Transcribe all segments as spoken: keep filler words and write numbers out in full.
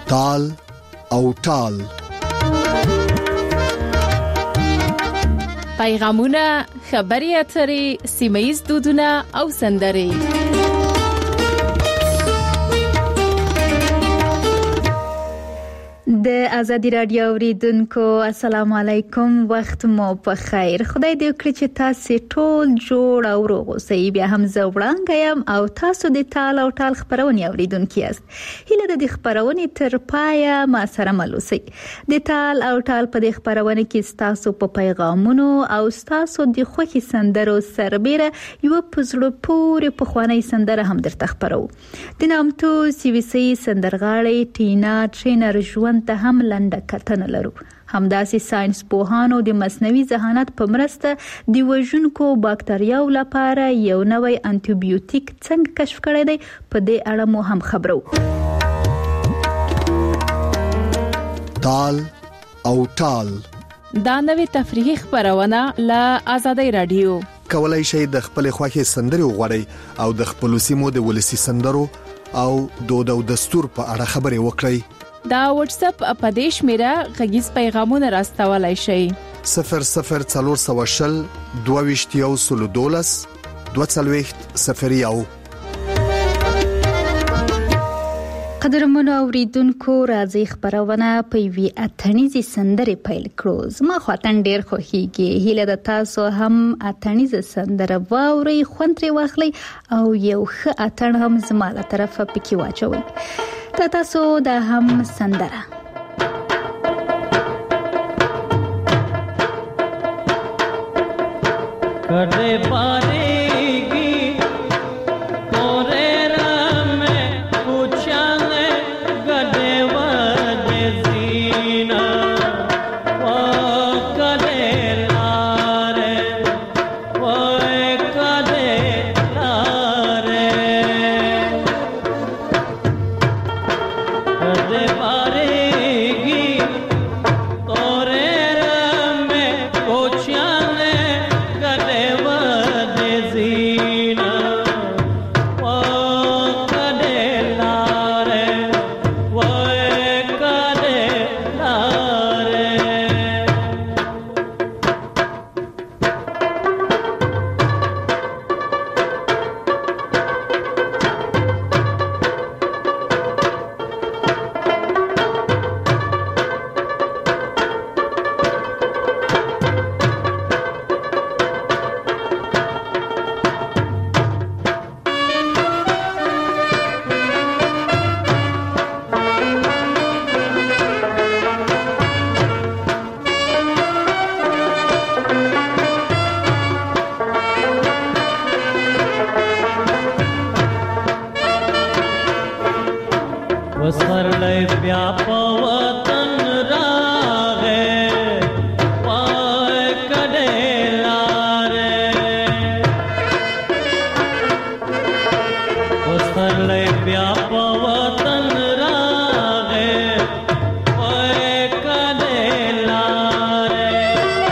تال او ټال. پیغامونه، خبري اترې، سیمه‌ییز دودونه او سندرې. د ازادي رادیو اوریدونکو السلام علیکم، وخت مو په خیر. خدای دې وکړي چې تاسو ټول جوړ او روغ اوسئ. بیا هم زه وړاندې یم او تاسو د تال او ټال خبرونه اوریدونکي یاست. هیله ده د خبرونه تر پایه ما سره مل اوسئ. د تال او ټال په دې خبرونه کې تاسو په پیغامونو او تاسو د خوښي سندرو سربېره یو پزړو پورې په خواني سندره هم درته خبرو. د نامتو سی وی سی سندرغاړي ټینا ټرینر ژوند ته هم لنډه کتنه لرو. همداسې ساينس پوهانو د مصنوعي ذهانت په مرسته د وژونکو باکتریاو لپاره یو نوی انټي بیوټیک څنګه کشف کړی دی، په دې اړه مو هم خبرو. تال او ټال دا نوې تفریحي خبرونه له آزادۍ رادیو. کولای شئ د خپل خوښي سندرې وغواړئ او د خپل سیمو د ولسی سندرو او دود او دستور په اړه خبرې وکړئ. دا واتس اپ اپدیش میرا غږیز پیغامونه راستولای شي. صفر صفر څلور سوه شل دوه ویشت یو سل دولس دوه څلوېښت صفر یو. قدرمنو اوریدونکو، راځي خبرونه په وی اتنیزي سندرې پیل کړو. زما خاطن ډیر خوښیږي. هیله د تاسو هم اتنیزه سندره واوري، خوند ترې واخلي او یو ښه اتن هم زما له طرفه پکې واچوي. تا تاسو دا هم سندره کدے پاریگی تورے رام پوچھانے گدے ودے زینا وہ کدے لارے وہ کدے لارے کدے پاریگی تورے رام پوچھانے گدے ودے زینا وہ کدے لارے وہ کدے لارے. وسرلے بیا پوتن راغے وای کدے لارے وسرلے بیا پوتن راغے وای کدے لارے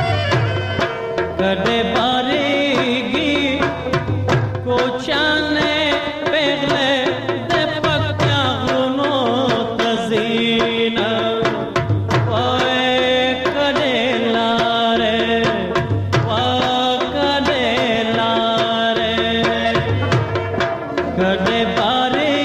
کدے باریگی کوچانے پہلے کدے بارے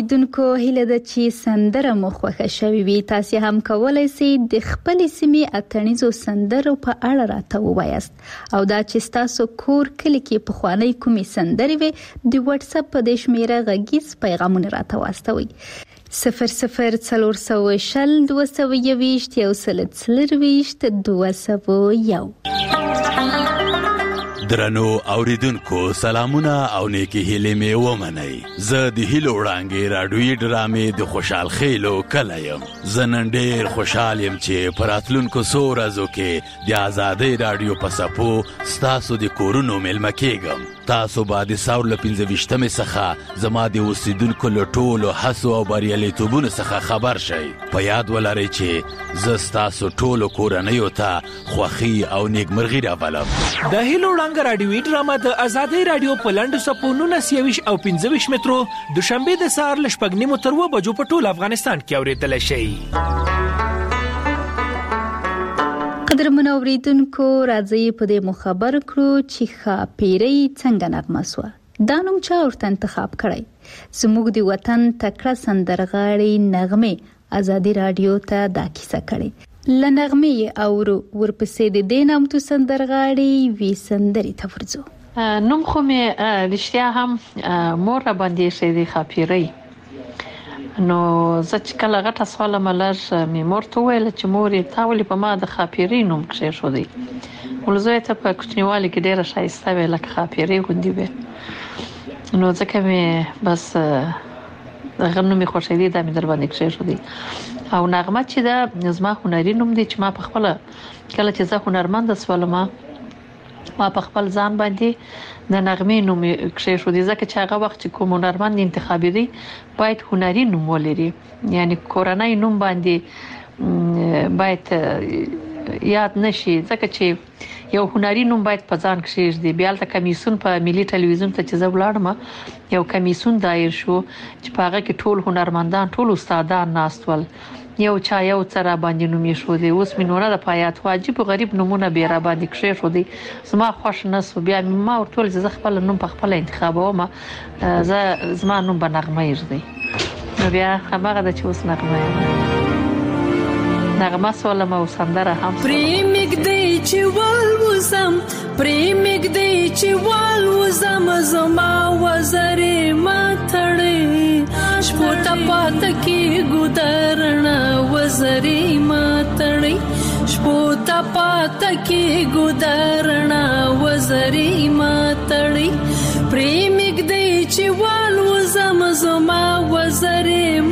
اوریدونکو هیله ده چې سندره مو خوښه شوې وي. تاسو هم کولای شئ د خپل سیمې اتڼیزو سندرو په اړه راته ووایاست او دا چې تاسو کور کلی کې په خواني کومې سندرې وي د واتس اپ په د شمیره غږیز پیغامونه راته واستوي. صفر صفر څلور سوه شل دوه سوه یوویشت یو سل څلرویشت دوه سوه یو. درنو اوریدونکو سلامونه او نیکی هیلې مې ومنئ. زه د هیلو وړانګې راډیویي ډرامې د خوشحال خیلو کله یم. زه نن ډېر خوشحال یم چې په راتلونکو څو ورځو کې د ازادۍ راډیو په څپو ستاسو د کورونو میلمه کېږم. تاسو به د ساور له پنځه ویشتمې څخه زما د اوسیدونکو له ټولو هڅو او بریالیتوبونو څخه خبر شئ. په یاد ولرئ چې زه ستاسو ټولو کورنیو ته خوښي او نیکمرغي راولم. د هیلو وړانګه راډیویي ډرامه د ازادۍ راډیو په لنډو څپو نولس یویش او پنځه ویشت مترو دوشنبه د سهار له شپږ نیمو تر اووه بجو په ټول افغانستان کې اورېدلی شئ. قدرمن اوریدونکو راځي په دې مخبر کړو چې ښاپیرۍ څنګه نغمه سوه. دا نوم چا ورته انتخاب کړی؟ زموږ د وطن تکړه سندرغاړي نغمې ازادۍ راډیو ته دا کیسه کړې. لنغمې اورو ورپسې د دې نامتو سندرغاړي وی سندرې ته ورځو. نوم خو مې رښتیا هم مور را باندې شي د ښاپیرۍ. نو زه چې کله غټه سواله ملر مې مور ته وویل چې مورې تا ولې په ما د ښاپیرۍ نوم کېښودی؟ ولزوی ته په کوچنیوالي کې ډېره ښایسته وې لکه ښاپیرۍ غوندې وې. نو ځکه مې بس دغه نوم مې خوښېدی دا مې در باندې کېښودی. او نغمه چې دا زما هنري نوم دی چې ما په خپله کله چې زه هنرمنده شولم ما په خپل ځان باندې د نغمې نوم کېښودی ځکه چې هغه وخت چې کوم هنرمند انتخابېدی باید هنري نوم ولري، یعنی کورنۍ نوم باندې باید یاد نشي ځکه چې یو هنري نوم باید په ځان کېږدي. بیا هلته کمیسیون په ملي ټلویزیون ته چې زه ولاړم یو کمیسیون دایر شو چې په هغه کې ټول هنرمندان ټول استادان ناست ول، یو چا یو څه را باندې نوم ایښودی. اوس مې نونه د پایات عجیب و غریب نومونه بیا را باندې کېښودی. زما خوښ نه سو. بیا ما ورته وویل چې زه خپل نوم په خپله انتخابوم، زه زما نوم به نغمه ایږدی. نو بیا هماغه ده چې اوس نغمه یم. نغمه سولم او سندره هم پرې مږدی چې والوزم پرې مږدی چې والوزم زما وزرې ماتړې شپو ته پاته کې ګودرنه وزرې ماتړې شپو ته پاته کې ګودرنه وزرې ماتړې پرې مږدی چې والوزم زما وزرې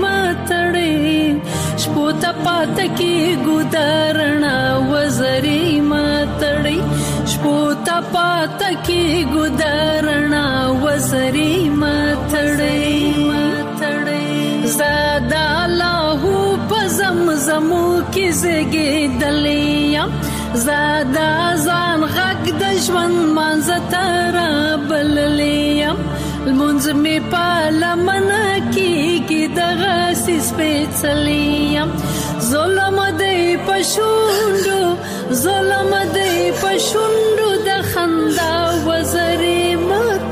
ماتړې شپو ته پاته کې ګودرنه وزرې ماتړې شپو ته پاته کې ګودرنه وزرې ماتړې ماتړې زادا لاهو په زمزمو کې زګېدلې یم زادا ځان غږ د ژوند منځ ته رابللې یم لمونځ مې په لمنه کېږي دغسې سپېڅلی یم ظلم دی په شونډو ظلم دی په شونډو د خندا وزرې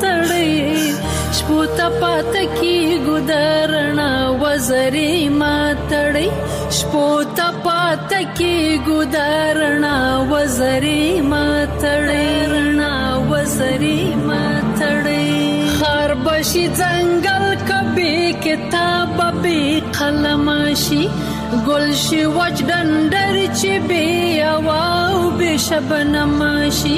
ماتړې شپو ته پاته کې ګودرنه وزرې ماتړې شپو ته پاته کې ګودرنه وزرې ماتړې رڼا وزرې ماتړې خار بشي ځنګل کبي کتاب به قلم شي گل شي وچ ډنډر چې بي او به شبنم شي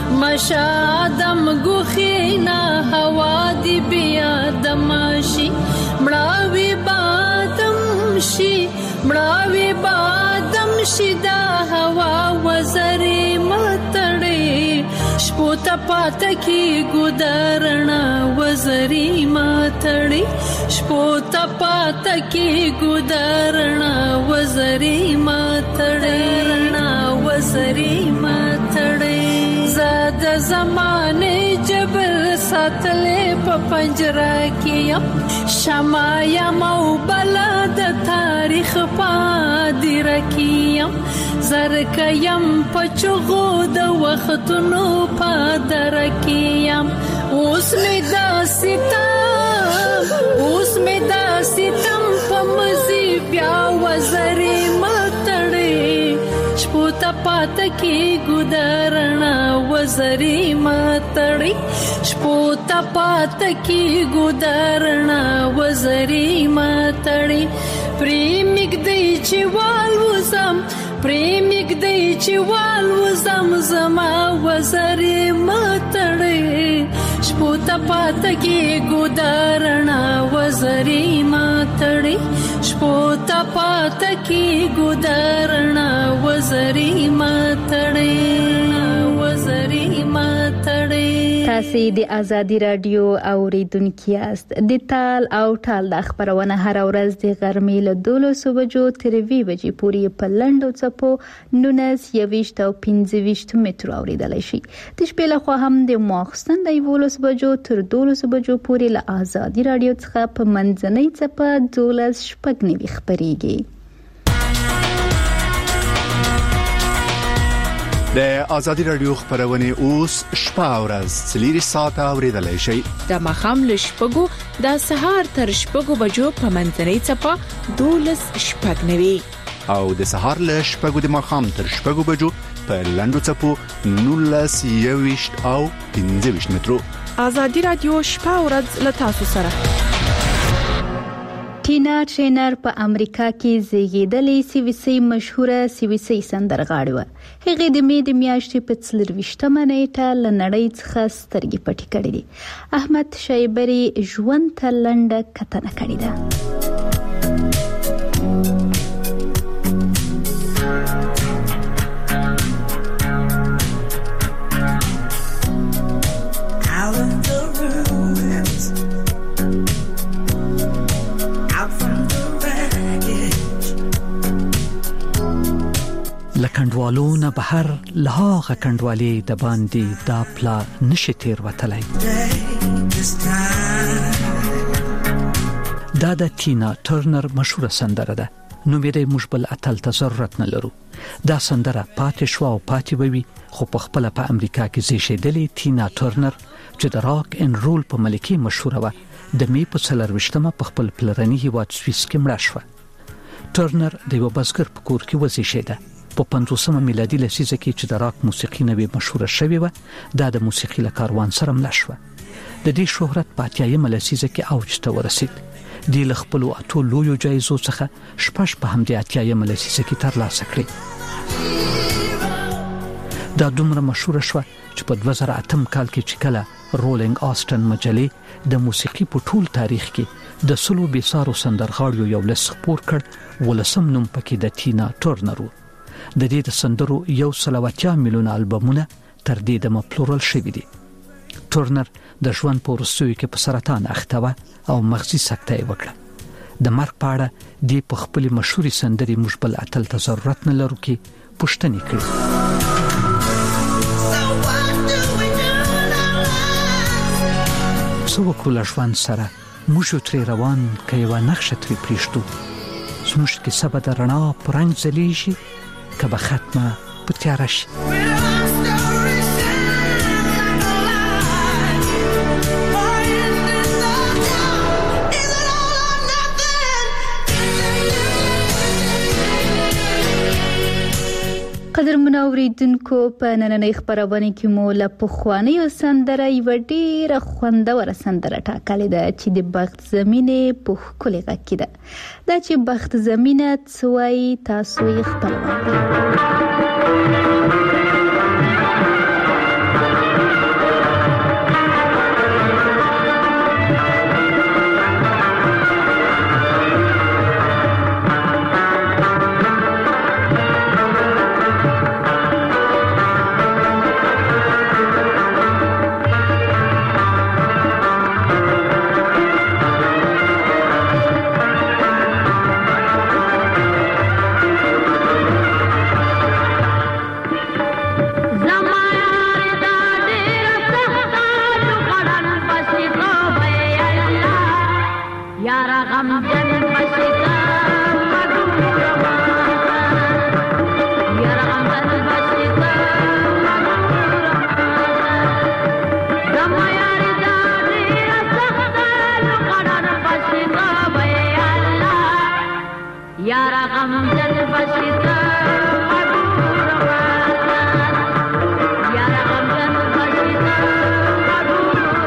مشادم غخینا هوا دی بیا دم شي مړاوي بادم شي مړاوي بادم شي دا هوا وزرې ماتړې شپو ته پاته کې ګودرنه وزرې ماتړې شپو ته پاته کې ګودرنه وزرې ماتړې رڼا وزرې ماتړې زاد زمانه جبر ساتلې په پنجره کې یم شمع یم او بلا د تاریخ پادره کې یم زرک یم په چغو د وختونو پادره کې یم اوس مې داسې تا اوس مې دا ستم په مزي بیا وزري متړې شپو ته پات کې ګدارنا وزري متړې شپو ته پات کې ګدارنا وزري متړې پریمګ دی چې والوزم پریمګ دی چې والوزم زما وزري متړې شپو ته پات کې ګدارنا وزري متړې شپو ته پات کې ګدارنا وزري متړې وزري متړې. تاسو د ازادي رادیو اوریدونکو یاست. د تال او ټال د خبرونه هر ورځ د غرمې له دولسو بجو تر وی بجې پورې په لندو چپو نونس یويشت او پنځه متر اوریدل شي. د شپې له خوا هم د ماخستن د یولس بجو تر دولسو بجو پورې له ازادي رادیو څخه په منځنۍ چپه دولس شپږ نیوي خبريږي. د ازادي رادیو خبرونه اوس شپه ورځ څلور ساعته اوریدلای شي. د مخام له شپږو د سهار تر شپږو بجو په منځنۍ چپه دولس شپږ نیوي او د سهار له شپږو د مخام تر شپږو بجو په لندو چپو نولس یويشت او پنځه مترو. ازادي رادیو شپه ورځ له تاسو سره. ټینا ټرینر په امریکا کې زیږیدلې سی وی سی مشهوره سی وی سی سندرغاړې و. هغه د می د میاشتې په څلرويشتمه نیټه لنړۍ څخه سترګې پټې کړې دي. احمد شایبری ژوند ته لنډه کتنه کړې ده. لکندوالو نه بهر لهغه کندوالي د باندې دا پلا نشي تیر وتلای. دا د ټینا ټرنر مشهوره سندره ده. نو مې د مشبل اتل ته ضرورت نه لرو. دا سندره پاتې شو او پاتې وي خو په خپل په امریکا کې زیږیدلې ټینا ټرنر چې د راک ان رول په ملکی مشهوره و د می په څلرويشتمه په خپل پلرني هیواد سویس کې مړه شو. ټرنر د یو بزګر په کور کې وزیږیده. په پنځوسمه میلادي لسیزه کې چې د راک موسیقي نوې مشهوره شوې و دا د موسیقي له کاروان سره مل شو. د دې شهرت په اتیایمه لسیزه کې اوج ته ورسید. د خپل اتو لویو جایزو څخه شپږ په همدې اتیایمه لسیزه کې ترلاسه کړې. دا دومره مشهوره شو چې په دوه زره اتم کال کې چې کله رولینګ آستن مجلې د موسیقي په ټول تاریخ کې د سلو بیسارو سندرغاړو یو لس خپور کړ ولسم نوم پکې د ټینا ټرنر و. د دې د سندرو یو سلواتیا میلیون البومونه تر دې د مپلورل شوي دي. ټرنر د ژوند په وروستیو کې په سرطان اخته و او مغزي سکته یې وکړه. د مرګ په اړه د په خپل مشهوري سندري مشبل اتل ته ضرورت نه لرو کې پوښتنه کړې. سو وکول ژوند سره موږ ترې روان کې و نقشه ترې پریشتو. زموږ کې سبا د رڼا پرنګ ځلیږي کبه ختمه په تیاره شي. قدر منوریدونکو په نننۍ خبرونه کې مو له پخوانۍ سندره یو ډیره خوندوره سندره ټاکلې ده چې د بخت زمینه په خولي غږ ده. دا چې بخت زمینه څوای تاسو یې خپل یار غمجن بشیتا مدور ماتن یار غمجن بشیتا مدور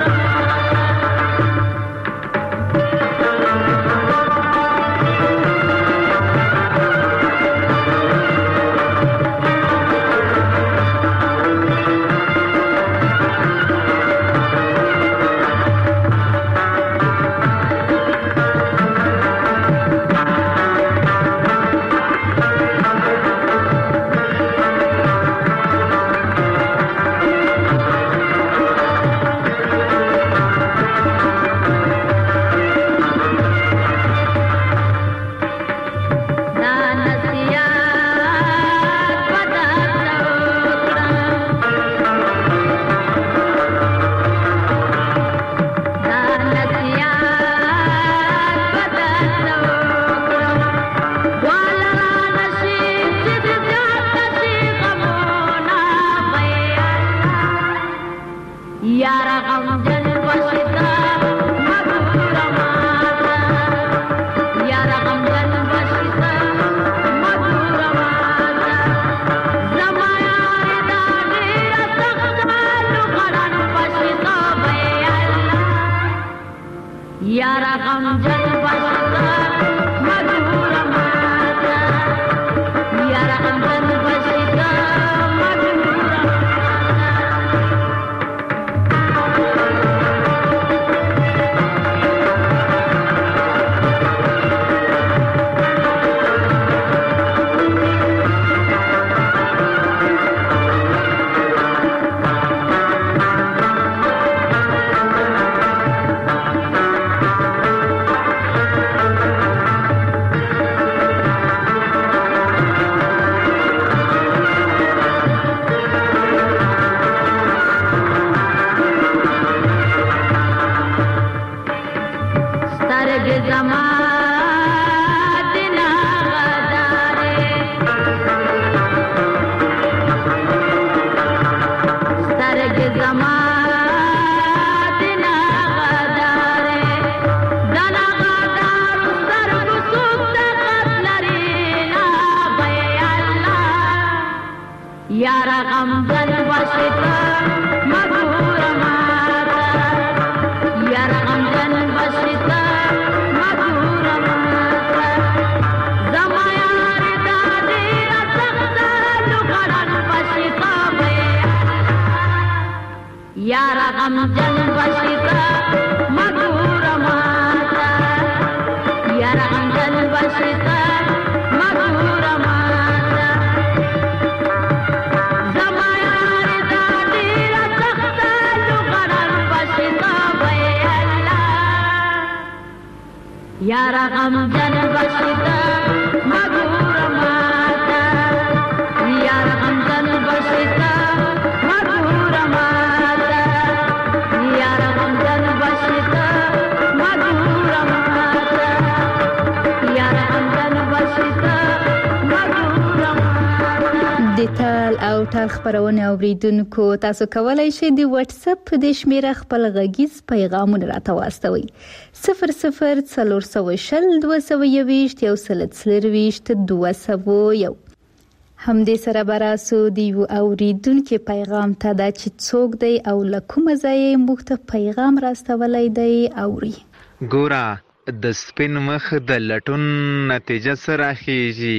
ټال خبرونه اوریدونکو تاسو کولای شئ د واتس اپ په د شمیره خپل غږیز پیغامونه راته واستوئ صفر صفر څلور سوه شل دوه سوه یوویشت یو سل څلرویشت دوه سوه یو همدې سره براسو دی اوریدونکو پیغام ته دا چې څوک دی او له کومه ځای موږ ته پیغام راستولای دی اوري ګورا د سپین مخ د لټون نتیجه سره خيږي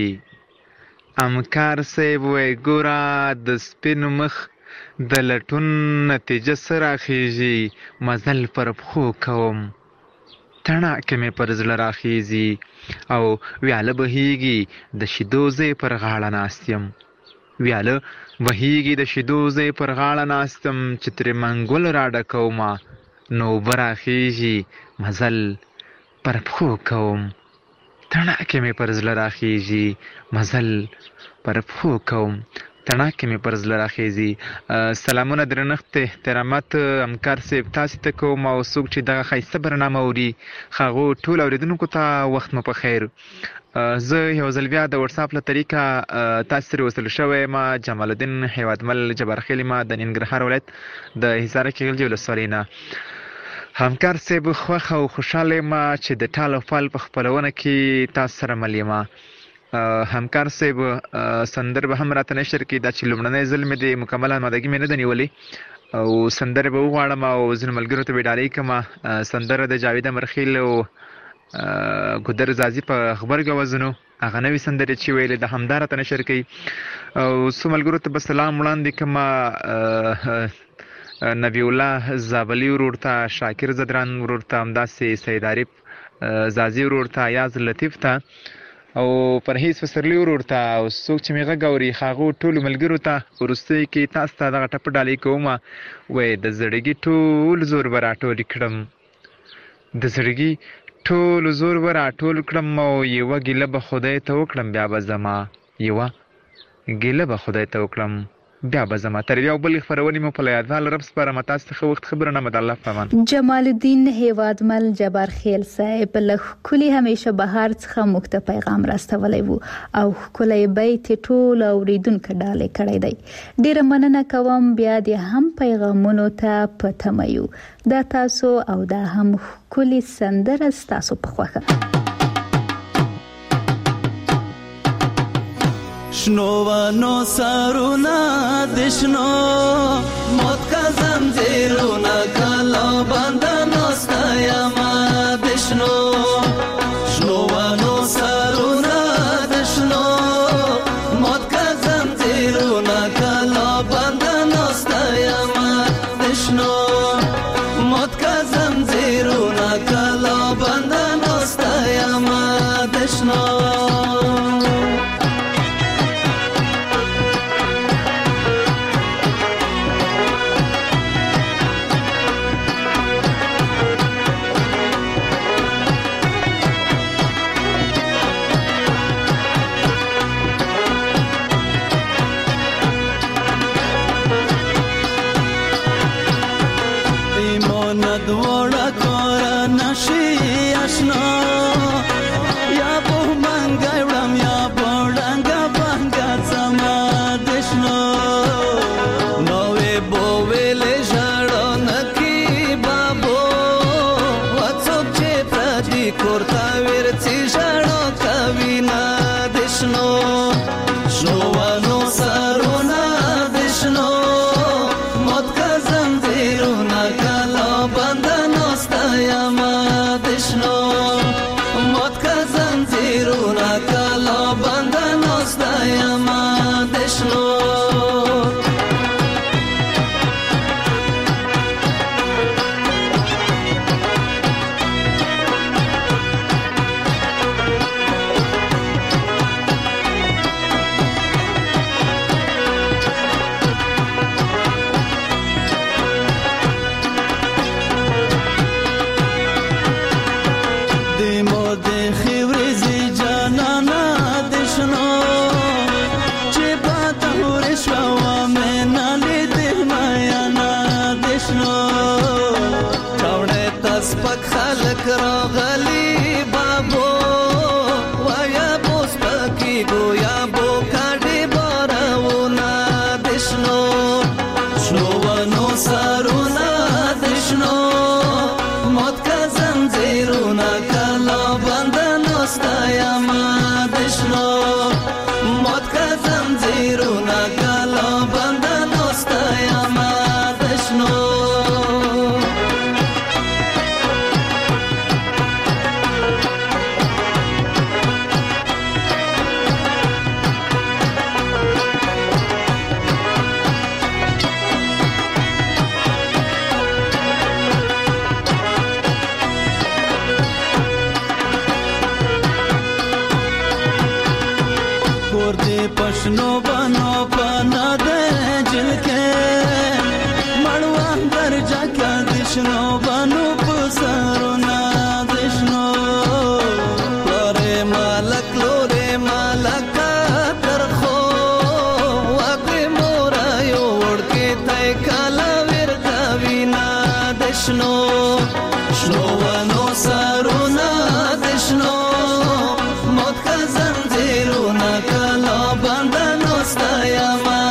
امکار صاحب وای ګورا د سپین مخ د لټون نتیجه سره خيږي مزل پر خو کوم تڼه کې مې پر زړه راخيږي او ویاله بهيږي د شیدوزې پر غاړه ناستم ویاله بهيږي د شیدوزې پر غاړه ناستم چې تر منګول را ډکوما نو براخيږي مزل پر خو کوم تڼه کې مې پر زړه راخيږي مزل پر خو کوم تڼه کې مې پر زړه راخيږي سلامونه درنښت احترامات همکار صاحب تاسو ته کوم او څوک چې دغه ښایسته برنامه اوري هغو ټول اوریدونکو ته وخت مو په خیر زه یو ځل بیا د واتساپ له طریقه تاسو سره وصل شوی یم جمال الدین هیوادمل جبارخیل یم د ننګرهار ولایت د حصار کیږل ولسوالۍ نه همکار صاحب خوښ او خوشاله ما چې د ټال او فال په خپلونه کې تاسو سره مليما. همکار صاحب سندر به هم راته نشر کې دا چې لومړنۍ ځل مې د مکمل آمادګي مې نه ده نیولې او سندر به وغواړم او ځینو ملګرو ته به ډالۍ کړم. سندره د جاوید امرخیل او ګودر زازي په خبرګه وزنو هغه نوې سندرې چې ویلې د همدار ته نشر کوي او څو ملګرو ته به سلام وړاندې کوم. نبی الله زابلی ورور ته، شاکر زدران ورور ته، همداسې سید عارف زازي ورور ته، یاز لطیف ته او پرهیز فسرلی ورور ته او څوک چې مې غږ اوري هغو ټولو ملګرو ته وروستۍ کې تاسو ته دغه ټپ ډالۍ کوم. وایي د زړګي ټول زور به راټول کړم، د زړګي ټول زور به راټول کړم او یوه ګیله به خدای ته وکړم بیا به زما، یوه ګیله به خدای ته وکړم بیا به زما. تر یو بل خبرونې مو په یادوال رب سپارم. تاسو ته وخت خبره نه مد الله فهمان. جمال الدین هیوادمل جبار خیل صاحب له کلی همیشه بهار څخه موږ ته پیغام راستولی وو او کلی بیت ټول اوریدونکو ډالۍ کړی دی. ډیره مننه کوم. بیا دې هم پیغامونو ته پته یو دا تاسو او دا هم کلی سندره تاسو په خوښه. شنوانو سارونا دشنو موت کا زنجیرونا کلا بندنو ستایما دشنو. شنوانو سارونا دشنو موت کا زنجیرونا کلا بندنو ستایما دشنو. موت کا زنجیرونا کلا بندنو ستایما دشنو.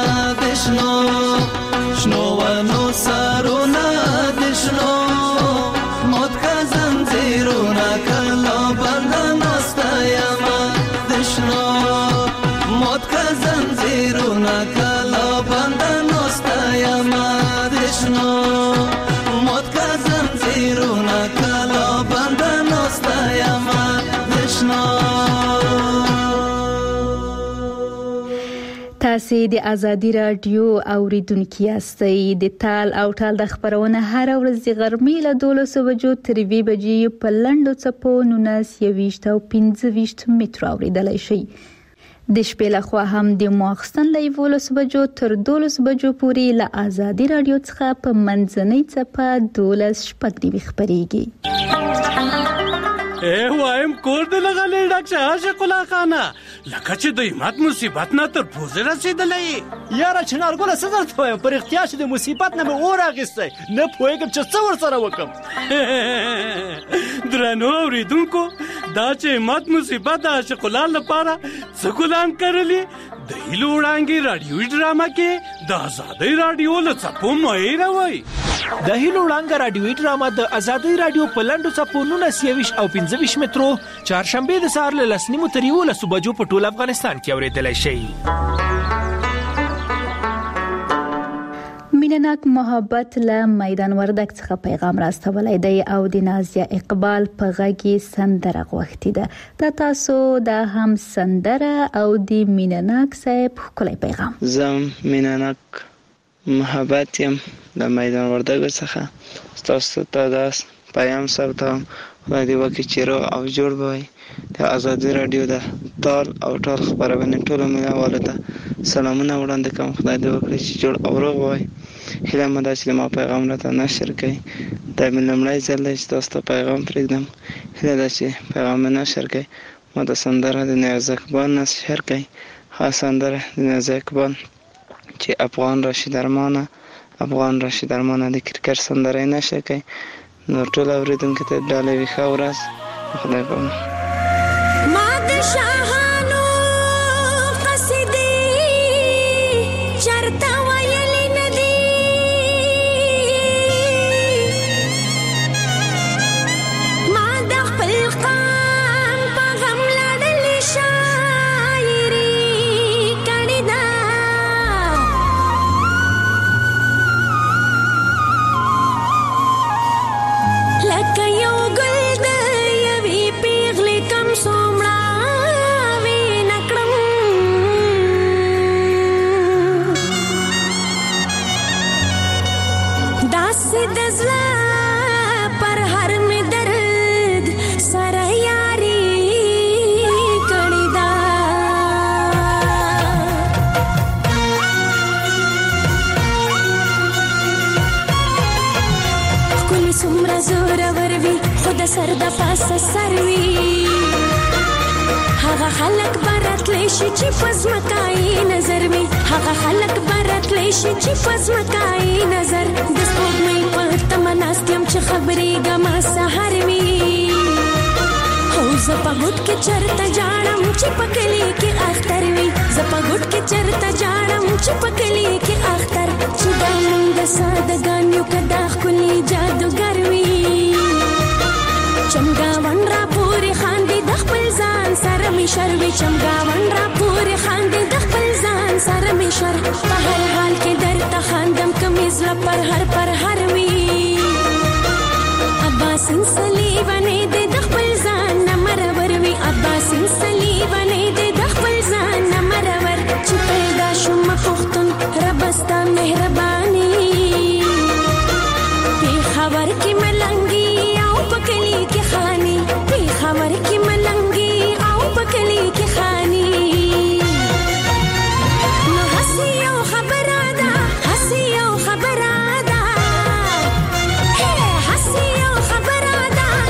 Shno, shno, no saruna, shno. تاسې د ازادي رادیو اوریدونکو یاستئ. د تال او ټال د خبرونه هر ورځ د غرمې له دولسو بجو تر یوې بجې په لنډو څپو نولس یویشت او پنځه ویشت مترو اوریدلای شئ. د شپې لخوا هم د ماخستن له یولسو بجو تر دولسو بجو پورې له ازادي رادیو څخه په منځنۍ څپه دولس شپږ نیوي خبرېږي. اے وایم کور د لغلې ډاکټر عاشق الله خانه لکه چې د ایمات مصیبت نه تر پوزه رسیدلې. یاره چنارګله څه درته وایم، پر اختیار چې د مصیبت نه مې اور اخیستی، نه پوهېږم چې څه ورسره وکړم. درنو اورېدونکو، دا چې ایمات مصیبت د عاشق الله لپاره څه ګلان کرلي، د هیلو وړانګې راډیوي ډرامه کې د ازادۍ راډیو له څپو مه هېروئ. د هیلو وړانګه راډیوي ډرامه د ازادۍ راډیو په لنډو څپو نولس یویشت او پنځه ویشت مترو چهارشنبې د سهار له لس نیمو تر یولسو بجو په ټول افغانستان کې اورېدلی شئ. مینناک محبت له میدان وردک څخه پیغام راستولی دی او د نازیه اقبال په غږ سندره غوښتې ده. دا تاسو دا هم سندره او د مینناک صاحب ښکلی پیغام. زه مینناک محبت یم د میدان وردک څخه تاسو ته دا پیغام ثبتوم. خدای دې وکړي چې روغ او جوړ به وئ. د ازادي راډیو د تال او ټال خپرونې ټولو مینوالو ته سلامونه وړاندې کوم. خدای دې وکړي چې جوړ او روغ وئ. هیله مې ده چې ما پیغام راته نشر کړئ. دا مې لومړی ځل دی چې تاسو ته پیغام پرېږدم. هیله ده چې پیغام مې نشر کړئ. ما ته سندره د نیاز اقبال نشر کړئ. ښه سندره د نیاز اقبال چې افغان راشد ارمانه افغان راشد ارمانه د کرکټ سندره یې نشر کړئ. نو ټول اورېدونکو ته ډالۍ وي ښه ورځ. خدای پامان. ما د شاهانو قصیدې چرته ویلې نه دي، ما د خپل قام په غم لړلې شاعري کړې ده. لکه یو ګل د یوې پیغلې کم څومره وې نکړم، داسې د زړه پر هر مې درد سره یاري کړې ده. ښکلې څومره زورور وي خو د سر د پاسه سر وي، هغه خلک به راتلی شي چې په ځمکه یې نظر وي، هغه خلک به راتلی شي چې په ځمکه یې نظر. د سپوږمۍ په تمه ناست یم چې خبرېږمه سهار وي، هو زه په ګوټ کې چرته جاړم چې په کلي کې اختر وي، زه په ګوټ کې چرته جاړم چې په کلي کې اختر. چې دا موږ د سادهګان یو که دا ښکلي جادوګر وي، چمګاون را پورې خاندي د خپل ځان سره مې شر وي، چمګاون را پورې خاندي د خپل ځان سره مې شر. په هر حال کې درته خاندم که مې زړه پر هر پر هر وي، عباسین صلیبانې دې د خپل ځان نه مرور وي، عباسین صلیبانې دې د خپل ځان نه مرور. چې پیدا شوم پښتون ربه ستا مهرباني، پېښور کې ملنګي او په کلي کې خاني، پېښور کې ملنګي او په کلي کې خاني. نو هسې یو خبره ده، هسې یو خبره ده، هسې یو خبره ده،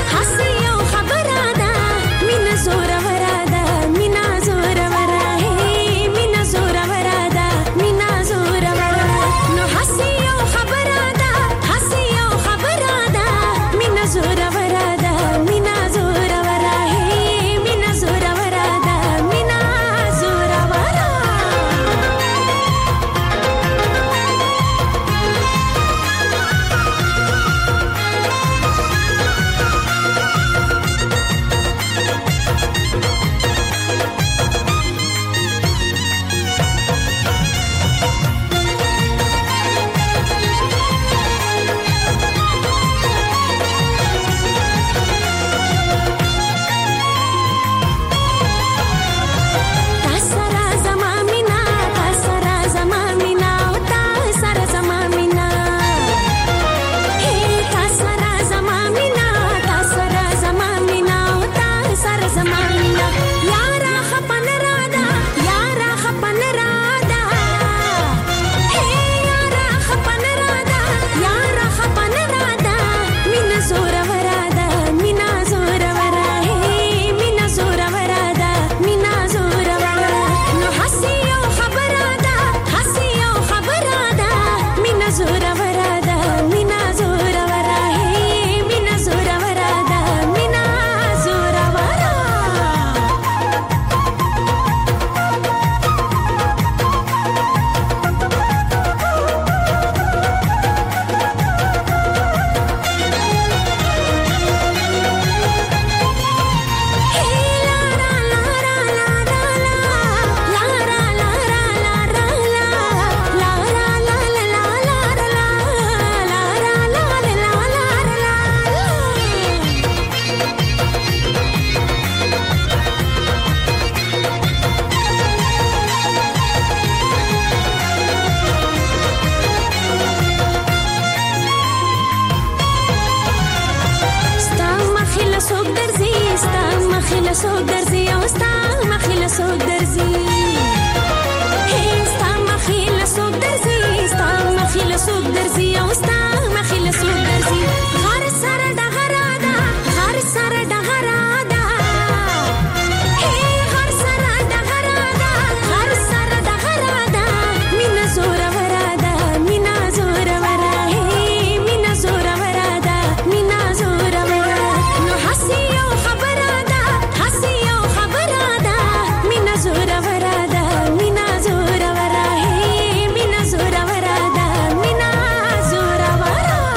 څوک درځي هي ستا مخې له څوک درځي ستا مخې له څوک درځي او ستا مخې له څوک درځي غر سره ډغه راده غر سره ډغه راده هي غر سره ډغه راده غر سره ډغه راده مینا زوروره ده مینا زوروره هي مینا زوروره ده مینا زوروره نو حسي یو خبره ده حسي یو خبره ده مینا زوروره ده مینا زوروره هي مینا زوروره ده مینا زوروره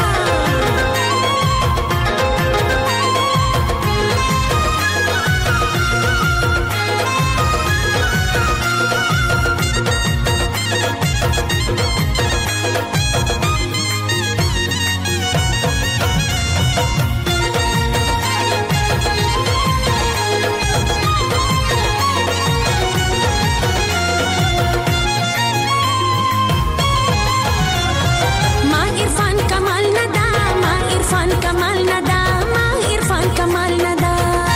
ما عرفان کمال ندا ما عرفان کمال ندا ما عرفان کمال ندا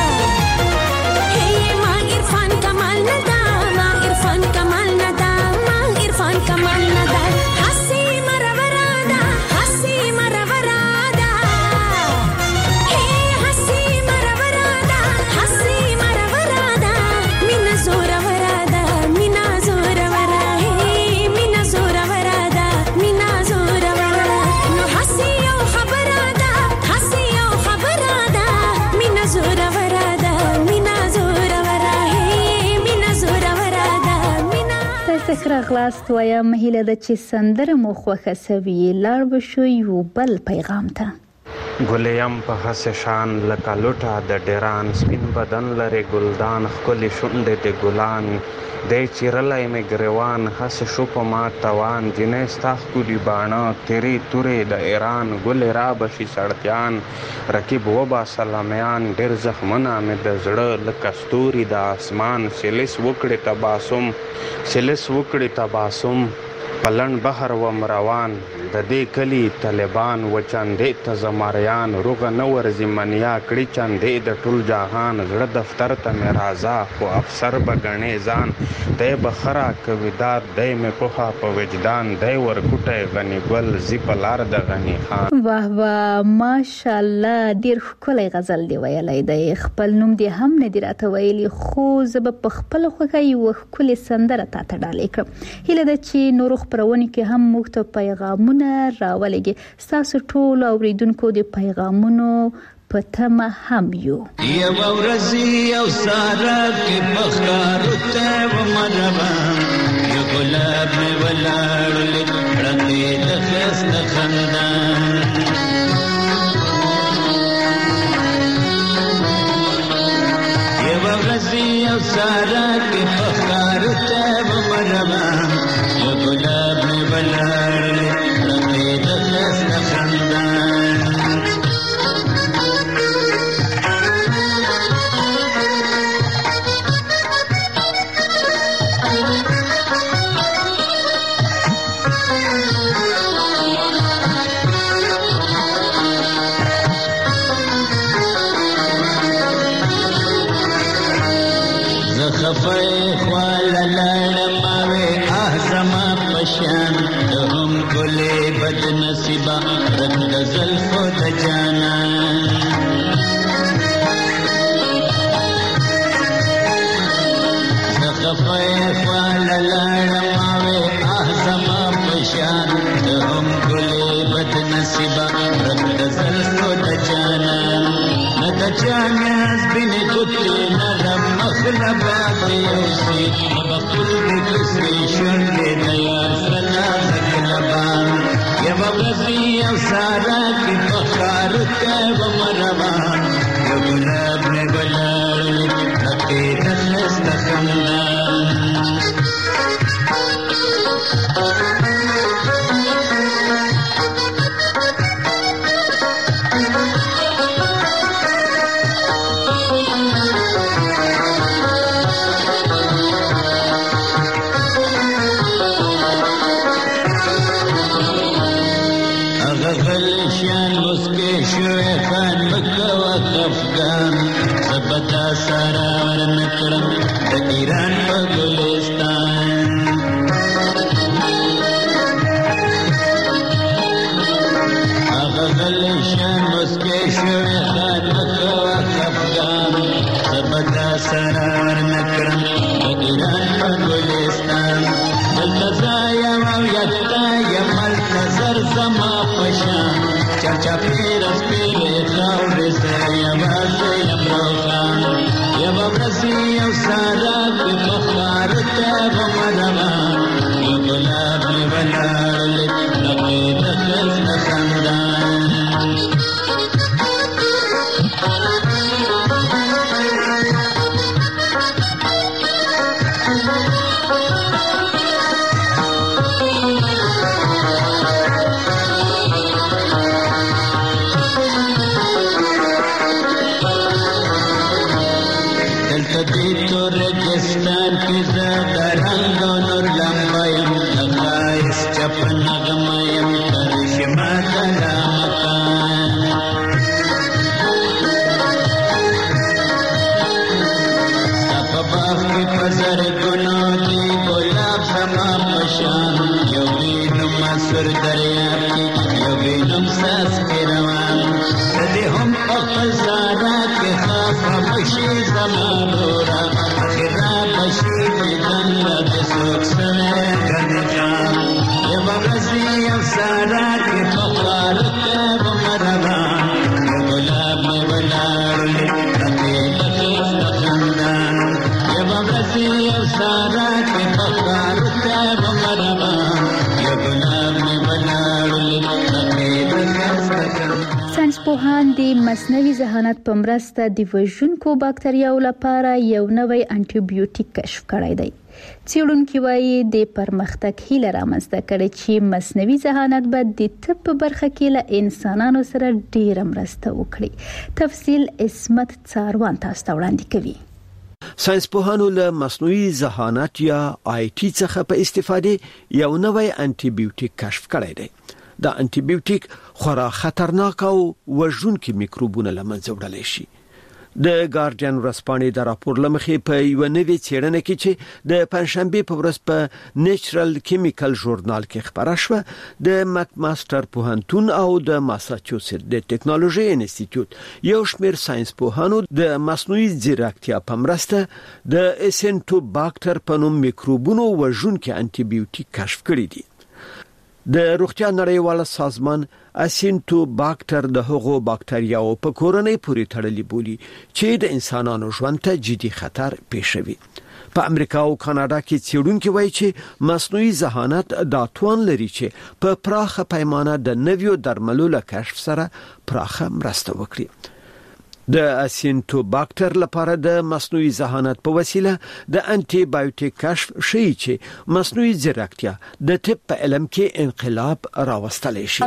هي ما عرفان کمال ندا ما عرفان کمال ندا ما عرفان کمال ندا حسي مرورada حسي مرورada هي حسي مرورada حسي مرورada مینا زورورada مینا زورورا هي مینا زورورada مینا زورورا نو حسي یو خبره ده حسي یو خبره ده مینا زورورا ده مینا زورورا هي مینا زورورا ده مینا تاسو ښه راغلاست وایم هیله ده چې سندره مو خوښه سوي لاړ بشو یو بل پیغام ته ګلیم په هسې شان لکه لوټه د ډیران سپین بدن لري ګلدان ښکلې شونډې د ګلان دی چیرلی مې ګریوان هسې شو په ما توان جنۍ ستا ښکلي باڼه تیرې تورې د ایران ګلې را بشي سړکیان رقیب وباسه لمیان ډېر زخمونه مې د زړه لکه ستوري د اسمان سلیس وکړې تباسم سلیس وکړې تباسم په لنډ بحر وم روان د دې کلي طالبان و چندې ته زمریان روغه نه ورځي منیا کړي چندې د ټول جهان زړه دفتر ته مې راځه خو افسر به ګڼې ځان دی به ښه راکوي داد دی مې پوهه په وجدان دی ورکوټی غني ګل ځي په لار د غني خان واه واه ماشاءالله ډیر ښکلی غزل دی ویلی دی خپل نوم دی هم نه دی راته ویلی خو زه به په خپله خوښه یوه ښکلې سندره تا ته ډالۍ کړم هیله ده چې نورو خپرونې کې هم موږ ته پیغامونه راولېږي ستاسو ټولو اورېدونکو د پیغامونو په تمه هم یو یوه ورځ یو ساره کې په ښکارو ته ومرمه یو ګلاب مې ولاړلې ړندې د ښایسته خندا یوه ورځ یو ساره کې په ښکارو ته ومرمه یو ګلاب مې ولاړلې ړندې د ښایسته خندا خفای خواله لاړم اوې آه زما په شان ته هم ګلې بد نصیبه رنګ د زلفو د جانان زه خفای خواله لاړم اوې آه زما په شان ته هم ګلې بد نصیبه رنګ د زلفو د جانان نه د جاناز بینې ګوتې نرم مخله باندې یوسي بخل دې کسرې شونډې د یار سره نازک لبان یوه ورځ یو ساره کې په ښارو ته وم روان یو ګلاب مې ولاړلې ډکې د ښایسته خندا ایران په ګلستان هغه غلیشان مسکې شوې خان مکوه خفګان سبدا سرار نکرم په ایران په ګلستان دلته ځایم او یکتا یم نظر زما پشان چرچا پیر سپیرې خاورې زه یوازې یم روښان یوه ورځ یو سارا کې بخار ته غمروان یو ګلاب مې ولاړلې لکې د ښایسته خندان रेगिस्तान की ज़्यादा रंगों नूर लंबायम लगाइस चपन नगमयम करिश्मा कला मकान सपबाफ की पसर गुनों दी गुलाब समा पशान योगीनुम मसुर दरिया की योगीनुम सास के रवान यदि हम अकल ज़ारा के खाफा बशी ज़मान रोरा बशी गंगा के सुख समय गन जाम ये बगसी अफसारा के पखार के मरवान ये गुलाब में बनारली तके तके खंदान ये बगसी अफसारा के पखार के मरवान ये गुलाब में बनारली तके तके खंदान ساینسپوهان د مصنوعي ذهانت په مرسته د وژونکو باکتریاو لپاره یو نوی انټي بیوټیک کشف کړی دی. څېړونکي وایي د پرمختګ هیله رامنځته کړې چې مصنوعي ذهانت به د طب په برخه کې له انسانانو سره ډېره مرسته وکړي. تفصیل عصمت څاروان تاسو ته وړاندې کوي. ساینسپوهانو له مصنوعي ذهانت یا آی ټي څخه په استفادې یو نوی انټي بیوټیک کشف کړی دی. دا انټي بیوټیک خورا خطرناک او وژونکي میکروبونه له منځه وړلی شي. د ګارډین ورځپاڼې د راپور له مخې په یوه نوې څېړنه کې چې د پنجشنبې په ورځ په نیچرل کیمیکل ژورنال کې خپره شوه د مکماستر پوهنتون او د ماساچوسټ د ټکنالوژي انسټیټیوټ یو شمېر ساینسپوهانو د مصنوعي ځیرکتیا په مرسته د اسینټوباکټر په نوم میکروبونو وژونکي انټي بیوټیک کشف کړي دي. د روغتیا نړیواله سازمان اسینټوباکټر د هغو باکتریاو په کورنۍ پورې تړلي بولي چې د انسانانو ژوند ته جدي خطر پېښوي. په امریکا او کاناډا کې څېړونکي وایي چې مصنوعي ذهانت دا توان لري چې په پراخه پیمانه د نویو درملو له کشف سره پراخه مرسته وکړي. د اسینټوباکټر لپاره د مصنوعي ذهانت په وسیله د انټي بایوټیک کشف شي چې مصنوعي ځیرکتیا د طب په علم کې انقلاب راوستلی شي.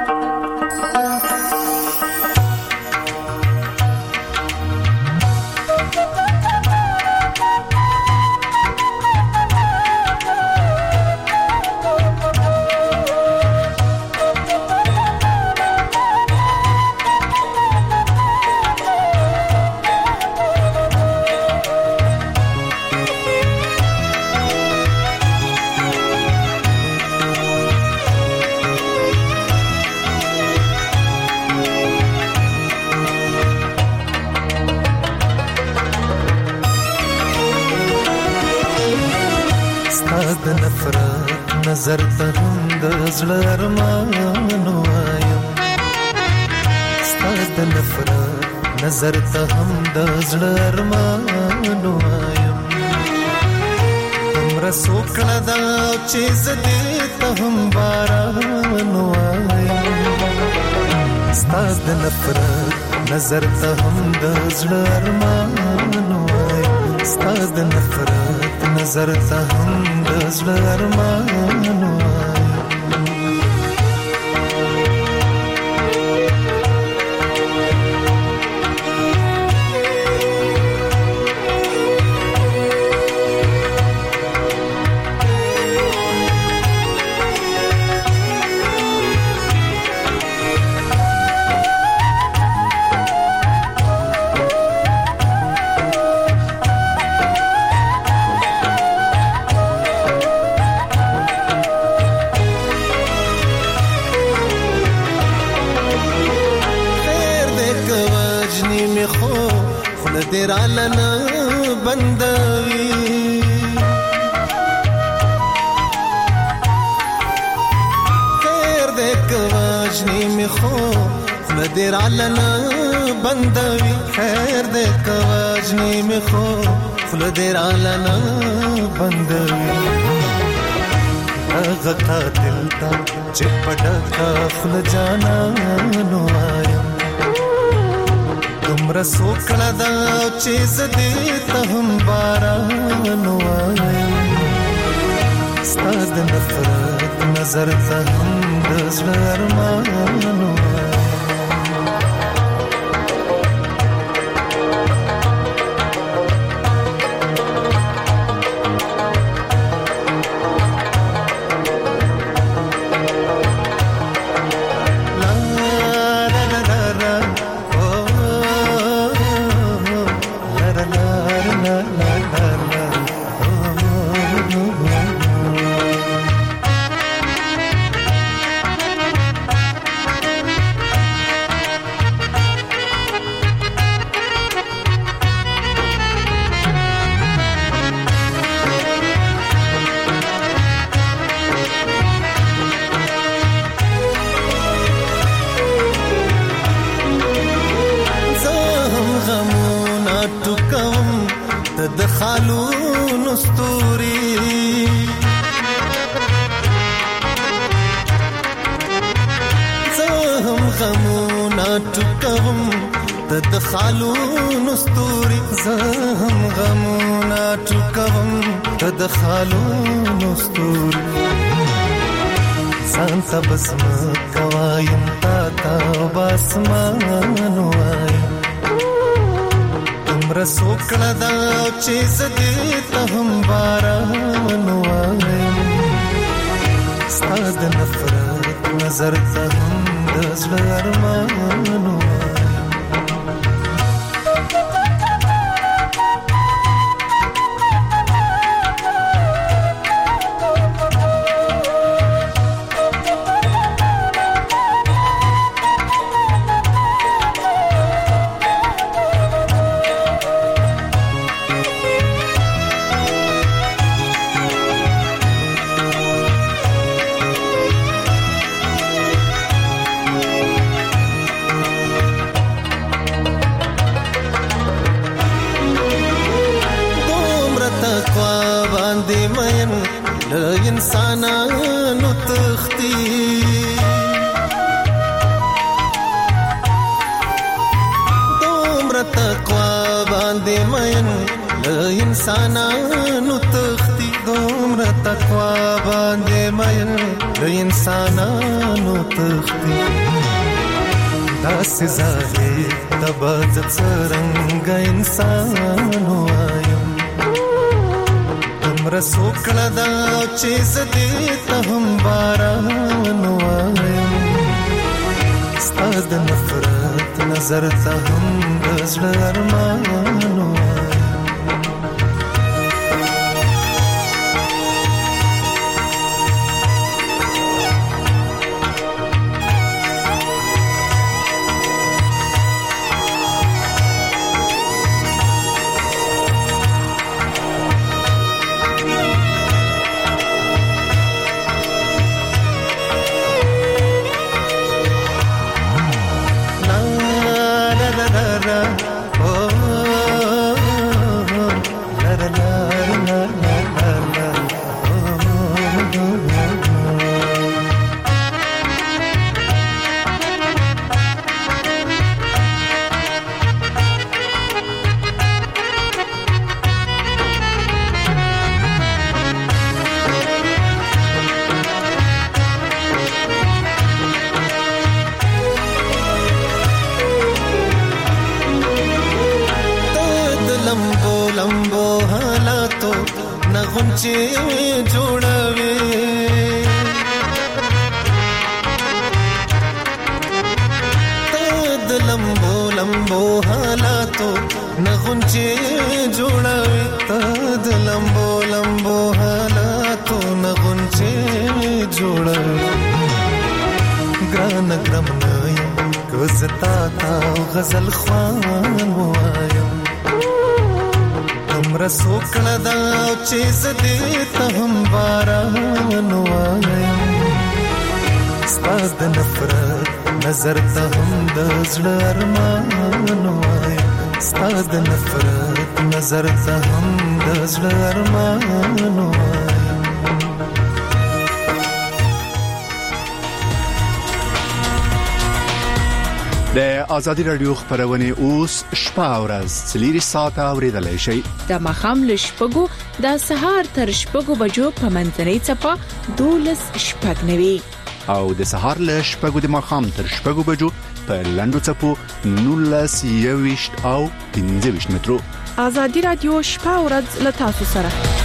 نظر ته هم د زړه ارمان وایم ستاسو د نفرت نظر ته هم د زړه ارمان وایم همرا سوکړه دا چې زدي ته هم باران وایم ستاسو د نفرت نظر ته هم د زړه ارمان وایم ستاسو د نفرت نظر ته هم د زړه ارمان دې رالنه بندوي خیر دې کواجنی می خو خل دې رالنه بندوي هغه قاتل تا چې پټه خل جانا نو وایم تمرا سوکړه دا چې زدي ته هم باران وایم ستاد نفرت نظر ته هم د زړه ارمان وایم خالون استوري زهم غمونا ټکوم تد خالون استوري ځان ته بسم کوایم تا تا باسمان وایم تمرا سوکړه دا چې زدي ته هم باران وایم ستاد نفرت نظر ته هم د زړه ارمان انسانانو تختی دومره تقوا باندې مین له انسانانو تختی دومره تقوا باندې مین له انسانانو تختی داسې ظاهر تبعد څرنګه انسان وایم رسوکړه دا چې زدي ته هم باران وایم ستاد نفرت نظر ته هم د زړه ارمان وایم غونچې جوړوي ته د لمبو لمبو حالاتو نه غونچې جوړوي ته د لمبو لمبو حالاتو نه غونچې جوړوي ګران ګرم نه یم که زه تا ته غزل خوان وایم تمرا سوکړه دا چې زدي ته هم باران وایم ستاد نفرت نظر ته هم د زړه ارمان وایم ستا د نفرت نظر ته هم د زړه ارمان وایم د ازادي رادیو خبرونه اوس شپه او ورځ څلوري ساعته اوریدلای شئ د مخام له شپږو د سهار تر شپږو بجو په منځنۍ چپه دولس شپږ نوي او د سهار له شپږو د مخام تر شپږو بجو په لندو چپو نولس یويشت او پنځه ویشت مترو ازادي رادیو شپه او ورځ له تاسو سره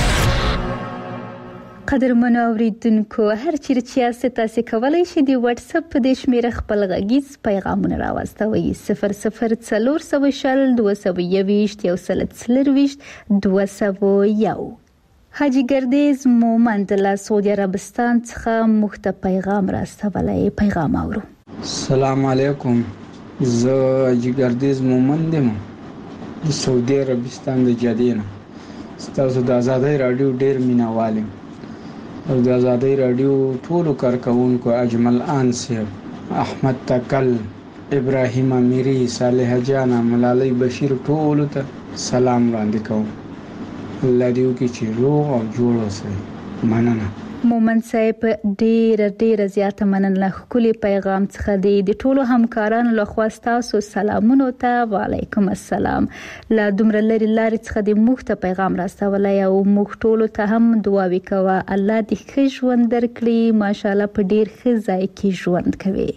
قدرمن اوریدونکو هر چیرې چې یاست تاسو کولای شئ د واتس اپ په د شمیره خپل غږیز پیغامونه راوستوي صفر صفر څلور سوه شل دوه سوه یويشت یو سل څلرويشت دوه سوه یو حاجی ګردیز مومند له سعودي عربستان څخه مخته پیغام راستولی پیغام اورو السلام علیکم زه حاجی ګردیز مومند یم د سعودي عربستان د جدینه تاسو د آزادۍ رادیو ډیر مینوال یم او د آزادۍ رادیو ټول کارکونکو اجمل انصر احمد تکل ابراهیم امیری صالح جان ملالۍ بشیر ټول ته سلام وړاندې کوم الله دې وکړي چې روغ او جوړ اوسئ مننه مومن صاحب ډیر ډیر زیاته مننه خولي پیغام څخه دی د ټولو همکارانو له خواسته سو سلامونو ته وعلیکم السلام لا دومره لري لاري څخه د مخته پیغام راستولای او مخ ټولو ته هم دعا وکوه الله دې ښه ژوند درکړي ماشاءالله په ډیر ښه ځای کې ژوند کوي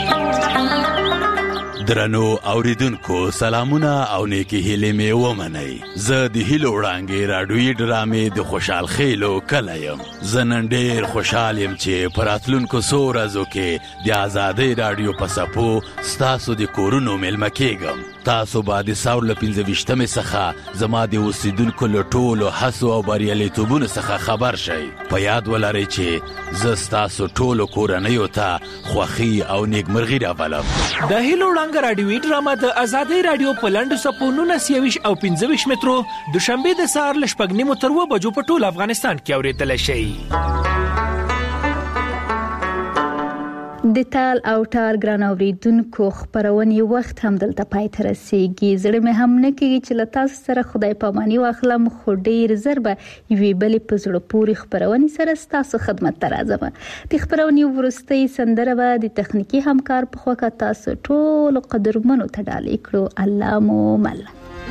درنو اوریدونکو سلامونه او نیکی هیلې مې ومنئ زه د هیلو وړانګې راډیوي ډرامې د خوشحال خیلو کله یم زه نن ډېر خوشحال یم چې په راتلونکو څو ورځو کې د ازادۍ راډیو په څپو ستاسو د کورونو میلمه کېږم تاسو به د ساور له پنځه ویشتمې څخه زما د اوسیدونکو له ټولو هڅو او بریالیتوبونو څخه خبر شئ په یاد ولرئ چې زه ستاسو ټولو کورنیو ته خوښي او نیکمرغي راولم د هیلو وړانګې راډیوي ډرامه د ازادۍ راډیو په لنډو څپو نولس یويشت او پنځه ویشت مترو دوشنبه د سهار له شپږ نیمو تر اووه بجو په ټول افغانستان کې اورېدلی شئ د تال او ټال ګران اوریدونکو خبرونه وخت هم دلته پای ته رسیږي زړه مې هم نه کېږي چې له تاسو سره خدای پاماني واخلم خو ډیر زر به یوې بلې په زړه پورې خبرونه سره ستاسو خدمت ته راځم د خبرونې وروستۍ سندره به د تخنیکي همکار په خوا کې تاسو ټول قدرمنو ته ډالۍ کړو الله مو مل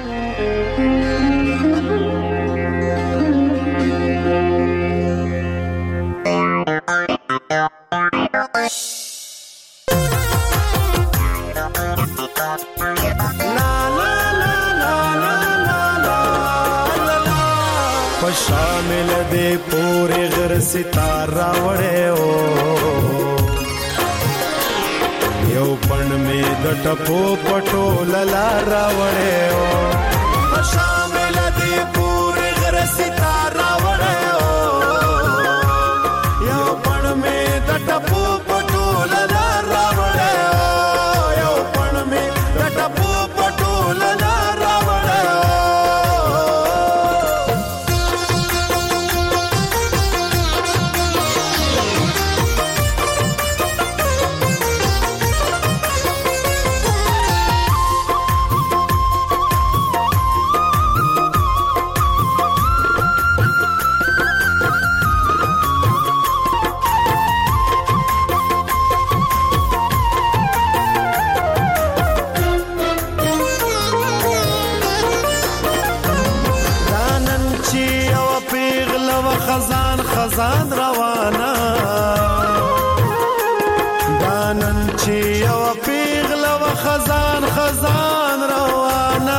شامل دے پورے غر ستارہ وڑے او یو پن میں د ټپو پټو للارا وڑے او شامل دے پورے غر ستارہ وڑے او یو پن میں د ټپو پټو للارا وڑے او یو پن میں د ټپو پټو للارا وڑے خزان روانه دانن چې یو پیغله و خزان خزان روانه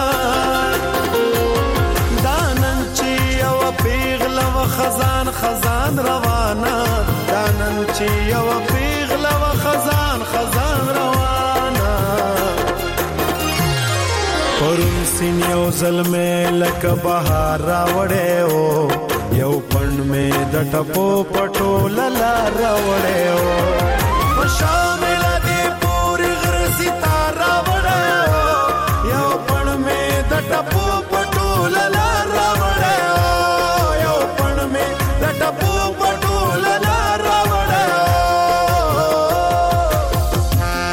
دانن چې یو پیغله و خزان خزان روانه دانن چې یو پیغله و خزان خزان روانه پرون سین یو زلمه لکه بهار راوړې او یو پن میں د ټپو پټو للا راوړې او شامل دې پوری غر ستاره وړې یو پن میں د ټپو پټو للا راوړې یو پن میں د ټپو پټو للا راوړې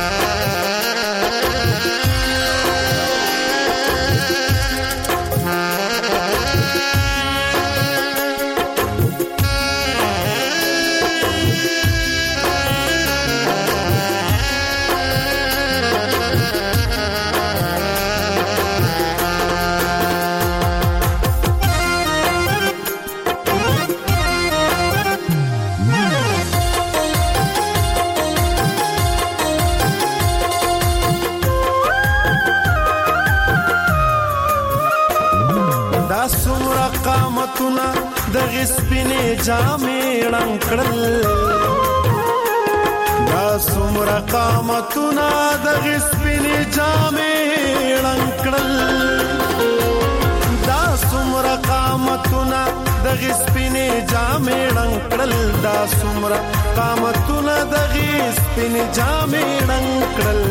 د غسپینې جامې ړنګ کړل دا څومره قامتونه د غسپینې جامې ړنګ کړل دا څومره قامتونه د غسپینې جامې ړنګ کړل دا څومره قامتونه د غسپینې جامې ړنګ کړل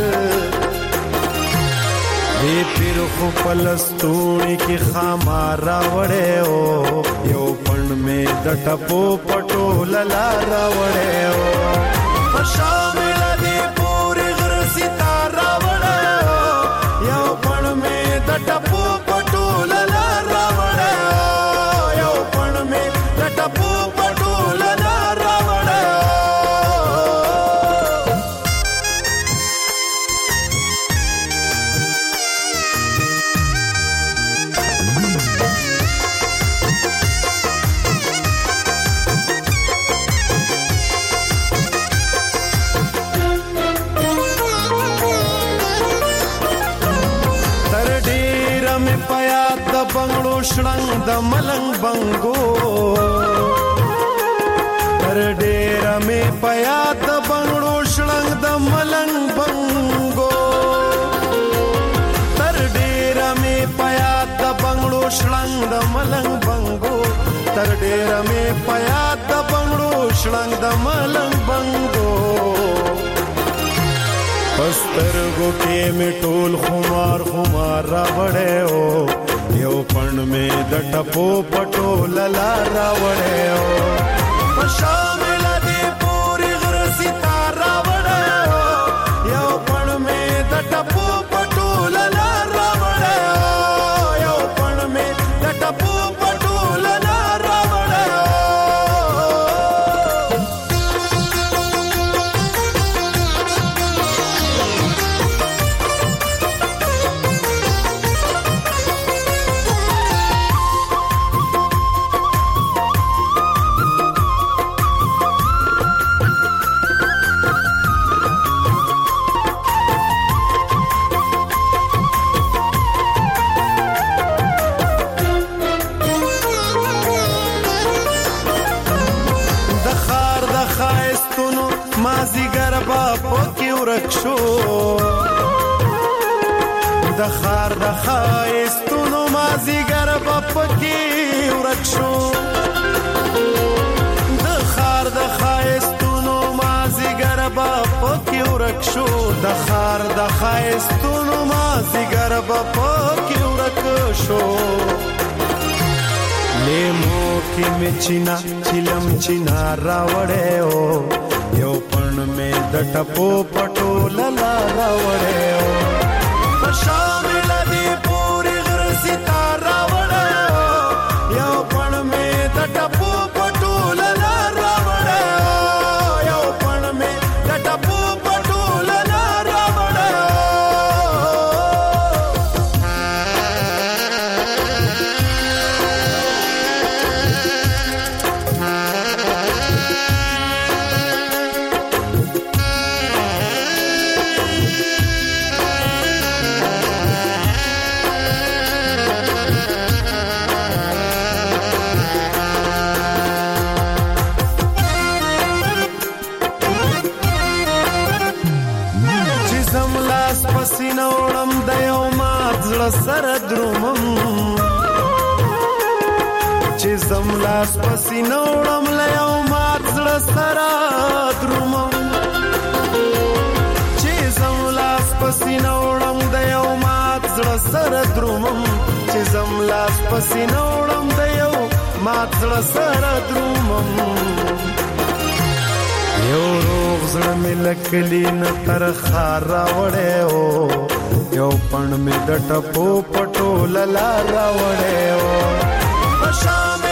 دی پیر خو پلستونی کی خامار راوڑے ہو یو پند میں د ټپو پټو للا راوڑے ہو شامل دی پوری غر ستار راوڑے ہو یو پند میں د ټپو پټو للا راوڑے ہو یو پند میں د ټپو پټو للا راوڑے ہو بنگړو شړنګ د ملنګ بنګو تر ډېر مې پیا د بنگړو شړنګ د ملنګ بنګو تر ډېر مې پیا د بنگړو شړنګ د ملنګ بنګو تر ډېر مې پیا د بنگړو شړنګ د ملنګ بنګو پسترګو کې مې ټول خمار خمار راوړې او یو پند میں د ټپو پټو للا راوړې او شامل دی پوری غر ستار راوړې او یو پند میں د ټپو پټو للا راوړې او یو پند میں د ټپو پټو للا راوړې شو د خار د خایستونو مازیګر بپکی ورک شو د خار د خایستونو مازیګر بپکی ورک شو د خار د خایستونو مازیګر بپکی ورک شو لیمو کې مچینا چلم چینا راوړې او یو پند میں د ټپو پټو للا راوړې او شامل دی پوری غر ستار راوړې او یو پند میں د ټپو پټو للا راوړې او یو پند میں د ټپو پټو للا راوړې سینوړم د یو مات زړه سره درومم چې زم لاس په سینوړم له یو مات زړه سره درومم چې زم لاس په سینوړم د یو مات زړه سره درومم چې زم لاس په سینوړم د یو مات زړه سره درومم یو روغ زړه مې لکلی نه تر خار راوړې او یو پند مې د ټپو پټو للا راوړې او شام